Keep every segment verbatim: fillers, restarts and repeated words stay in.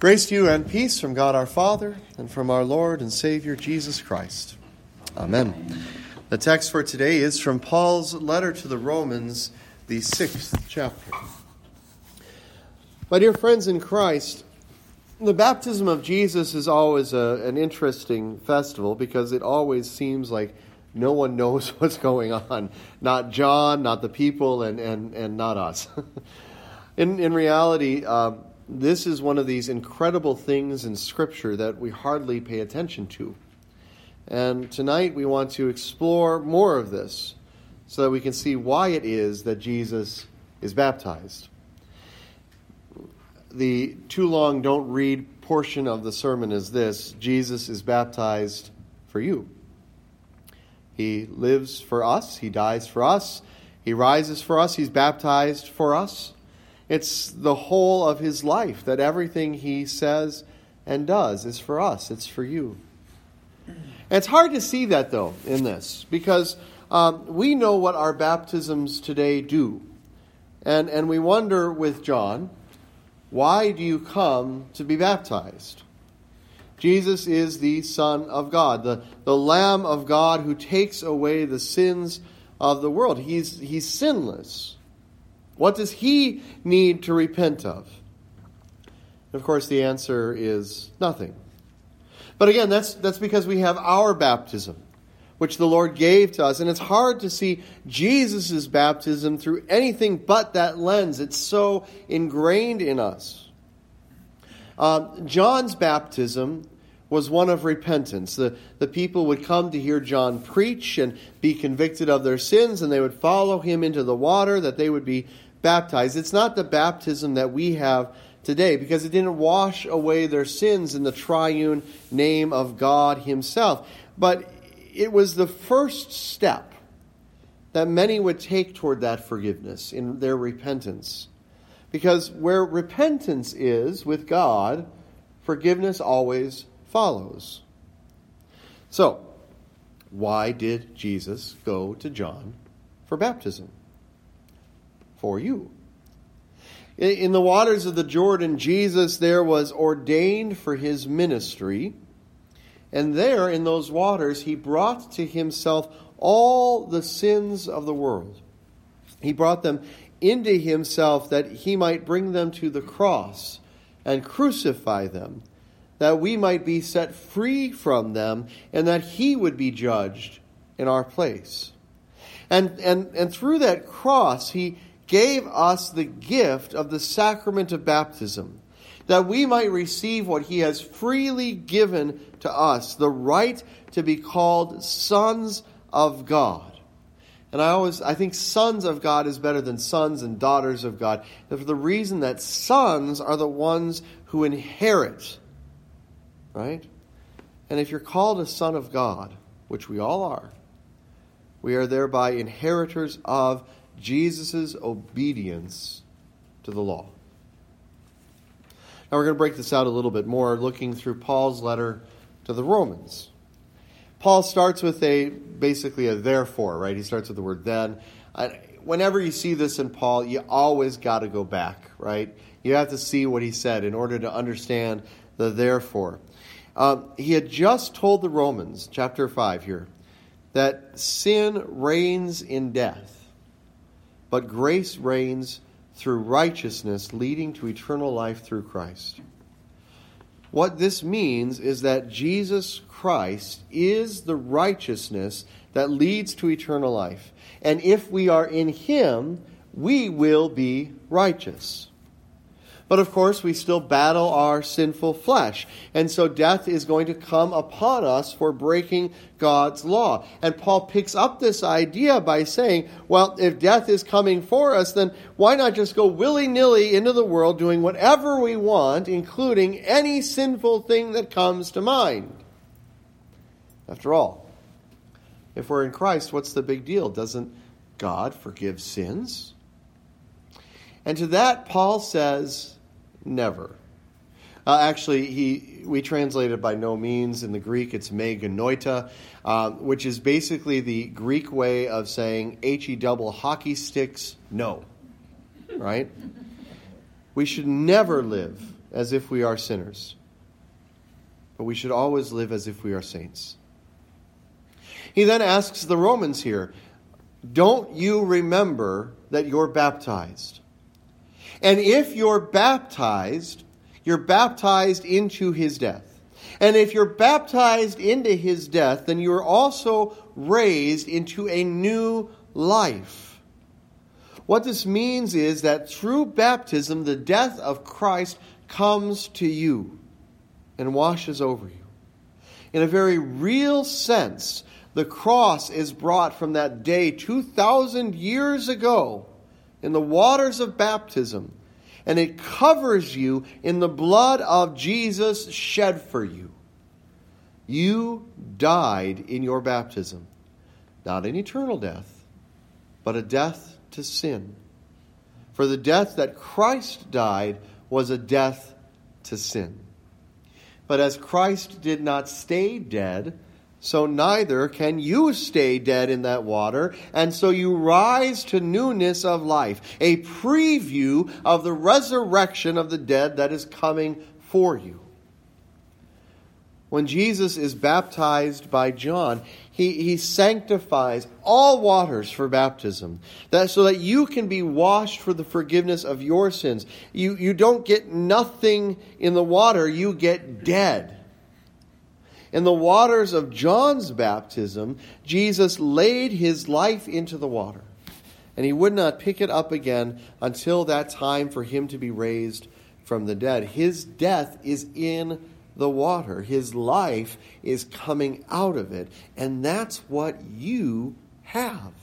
Grace to you and peace from God our Father and from our Lord and Savior Jesus Christ. Amen. The text for today is from Paul's letter to the Romans, the sixth chapter. My dear friends in Christ, the baptism of Jesus is always a, an interesting festival because it always seems like no one knows what's going on. Not John, not the people, and, and, and not us. in, in reality, uh, this is one of these incredible things in Scripture that we hardly pay attention to. And tonight we want to explore more of this so that we can see why it is that Jesus is baptized. The too long don't read portion of the sermon is this: Jesus is baptized for you. He lives for us. He dies for us. He rises for us. He's baptized for us. It's the whole of his life, that everything he says and does is for us. It's for you. And it's hard to see that, though, in this, because um, we know what our baptisms today do. And, and we wonder with John, why do you come to be baptized? Jesus is the Son of God, the, the Lamb of God who takes away the sins of the world. He's, he's sinless. What does he need to repent of? Of course, the answer is nothing. But again, that's that's because we have our baptism, which the Lord gave to us. And it's hard to see Jesus' baptism through anything but that lens. It's so ingrained in us. Um, John's baptism was one of repentance. The, the people would come to hear John preach and be convicted of their sins, and they would follow him into the water that they would be baptized. It's not the baptism that we have today, because it didn't wash away their sins in the triune name of God himself. But it was the first step that many would take toward that forgiveness in their repentance. Because where repentance is with God, forgiveness always follows. So, why did Jesus go to John for baptism? For you. In the waters of the Jordan, Jesus there was ordained for his ministry. And there, in those waters, he brought to himself all the sins of the world. He brought them into himself that he might bring them to the cross and crucify them, that we might be set free from them, and that he would be judged in our place. And, and, and through that cross, he gave us the gift of the sacrament of baptism, that we might receive what he has freely given to us, the right to be called sons of God. And I always, I think sons of God is better than sons and daughters of God, for the reason that sons are the ones who inherit, right? And if you're called a son of God, which we all are, we are thereby inheritors of Jesus' obedience to the law. Now we're going to break this out a little bit more, looking through Paul's letter to the Romans. Paul starts with a basically a therefore, right? He starts with the word then. Whenever you see this in Paul, you always got to go back, right? You have to see what he said in order to understand the therefore. Um, he had just told the Romans, chapter five here, that sin reigns in death, but grace reigns through righteousness, leading to eternal life through Christ. What this means is that Jesus Christ is the righteousness that leads to eternal life. And if we are in him, we will be righteous. But of course, we still battle our sinful flesh. And so death is going to come upon us for breaking God's law. And Paul picks up this idea by saying, well, if death is coming for us, then why not just go willy-nilly into the world doing whatever we want, including any sinful thing that comes to mind? After all, if we're in Christ, what's the big deal? Doesn't God forgive sins? And to that, Paul says, never. Uh, actually, he we translate it by no means. In the Greek, it's me genoita, uh, which is basically the Greek way of saying H-E double hockey sticks, no. Right? We should never live as if we are sinners, but we should always live as if we are saints. He then asks the Romans here, don't you remember that you're baptized? And if you're baptized, you're baptized into his death. And if you're baptized into his death, then you're also raised into a new life. What this means is that through baptism, the death of Christ comes to you and washes over you. In a very real sense, the cross is brought from that day two thousand years ago in the waters of baptism, and it covers you in the blood of Jesus shed for you. You died in your baptism, not an eternal death, but a death to sin. For the death that Christ died was a death to sin. But as Christ did not stay dead, so neither can you stay dead in that water, and so you rise to newness of life, a preview of the resurrection of the dead that is coming for you. When Jesus is baptized by John, he, he sanctifies all waters for baptism, that so that you can be washed for the forgiveness of your sins. You, you don't get nothing in the water, you get dead. In the waters of John's baptism, Jesus laid his life into the water, and he would not pick it up again until that time for him to be raised from the dead. His death is in the water. His life is coming out of it, and that's what you have.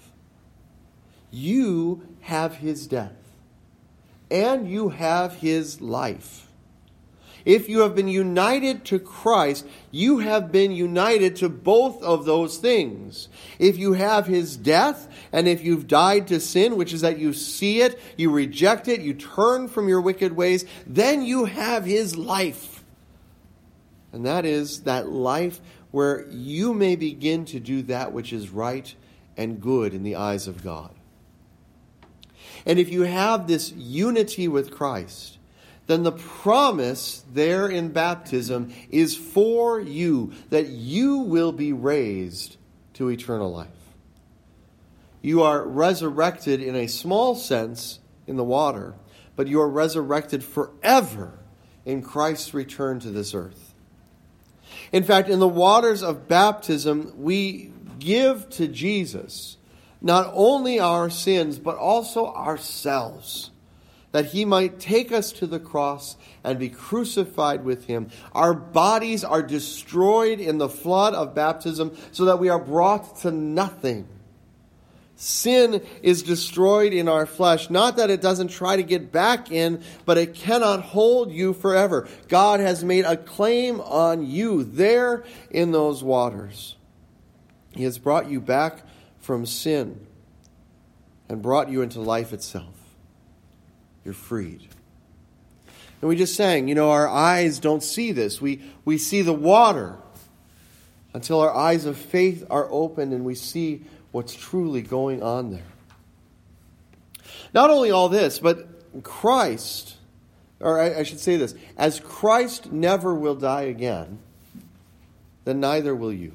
You have his death, and you have his life. If you have been united to Christ, you have been united to both of those things. If you have his death, and if you've died to sin, which is that you see it, you reject it, you turn from your wicked ways, then you have his life. And that is that life where you may begin to do that which is right and good in the eyes of God. And if you have this unity with Christ, then the promise there in baptism is for you, that you will be raised to eternal life. You are resurrected in a small sense in the water, but you are resurrected forever in Christ's return to this earth. In fact, in the waters of baptism, we give to Jesus not only our sins, but also ourselves, that he might take us to the cross and be crucified with him. Our bodies are destroyed in the flood of baptism so that we are brought to nothing. Sin is destroyed in our flesh, not that it doesn't try to get back in, but it cannot hold you forever. God has made a claim on you there in those waters. He has brought you back from sin and brought you into life itself. You're freed. And we just sang, you know, our eyes don't see this. We, we see the water until our eyes of faith are opened and we see what's truly going on there. Not only all this, but Christ, or I, I should say this, as Christ never will die again, then neither will you.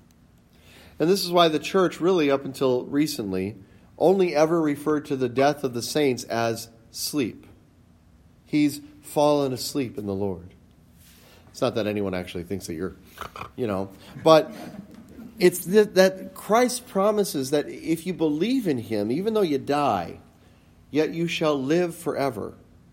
And this is why the church, really up until recently, only ever referred to the death of the saints as sleep. He's fallen asleep in the Lord. It's not that anyone actually thinks that you're, you know, but it's that, that Christ promises that if you believe in him, even though you die, yet you shall live forever.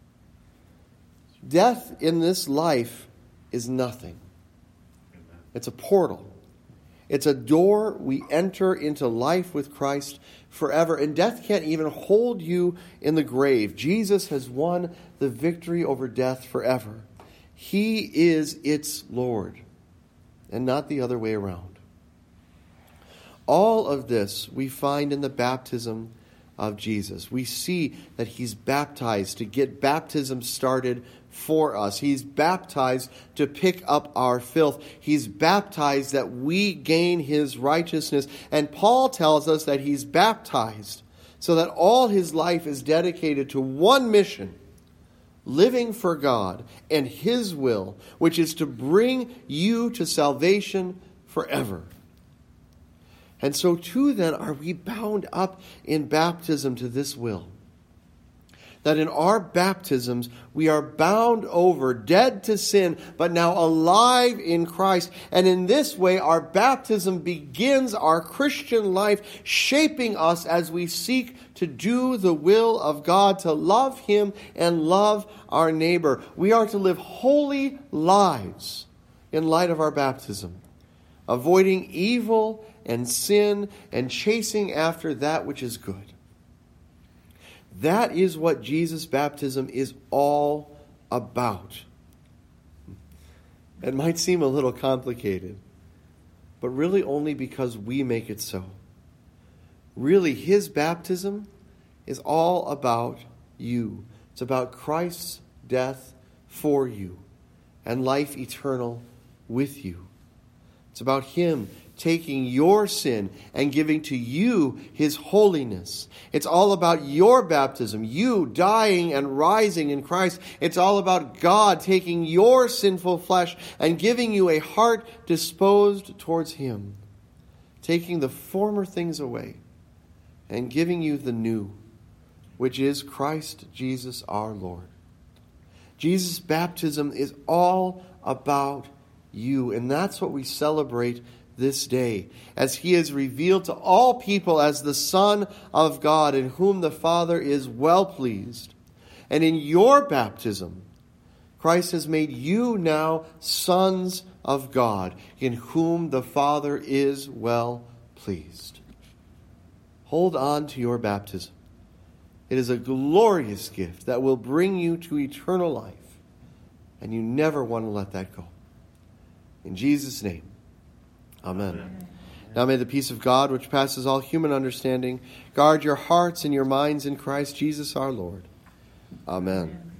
Death in this life is nothing. It's a portal. It's a door we enter into life with Christ forever. And death can't even hold you in the grave. Jesus has won the victory over death forever. He is its Lord, and not the other way around. All of this we find in the baptism of Jesus. We see that he's baptized to get baptism started for us. He's baptized to pick up our filth. He's baptized that we gain his righteousness. And Paul tells us that he's baptized so that all his life is dedicated to one mission, living for God and His will, which is to bring you to salvation forever. And so too then are we bound up in baptism to this will. That in our baptisms we are bound over, dead to sin, but now alive in Christ. And in this way our baptism begins our Christian life, shaping us as we seek to do the will of God, to love Him and love our neighbor. We are to live holy lives in light of our baptism, avoiding evil and sin and chasing after that which is good. That is what Jesus' baptism is all about. It might seem a little complicated, but really only because we make it so. Really, His baptism is all about you. It's about Christ's death for you and life eternal with you. It's about Him taking your sin and giving to you His holiness. It's all about your baptism, you dying and rising in Christ. It's all about God taking your sinful flesh and giving you a heart disposed towards Him, taking the former things away and giving you the new, which is Christ Jesus our Lord. Jesus' baptism is all about you, and that's what we celebrate this day, as He is revealed to all people as the Son of God, in whom the Father is well pleased. And in your baptism, Christ has made you now sons of God, in whom the Father is well pleased. Hold on to your baptism. It is a glorious gift that will bring you to eternal life, and you never want to let that go. In Jesus' name, Amen. Amen. Now may the peace of God, which passes all human understanding, guard your hearts and your minds in Christ Jesus our Lord. Amen. Amen.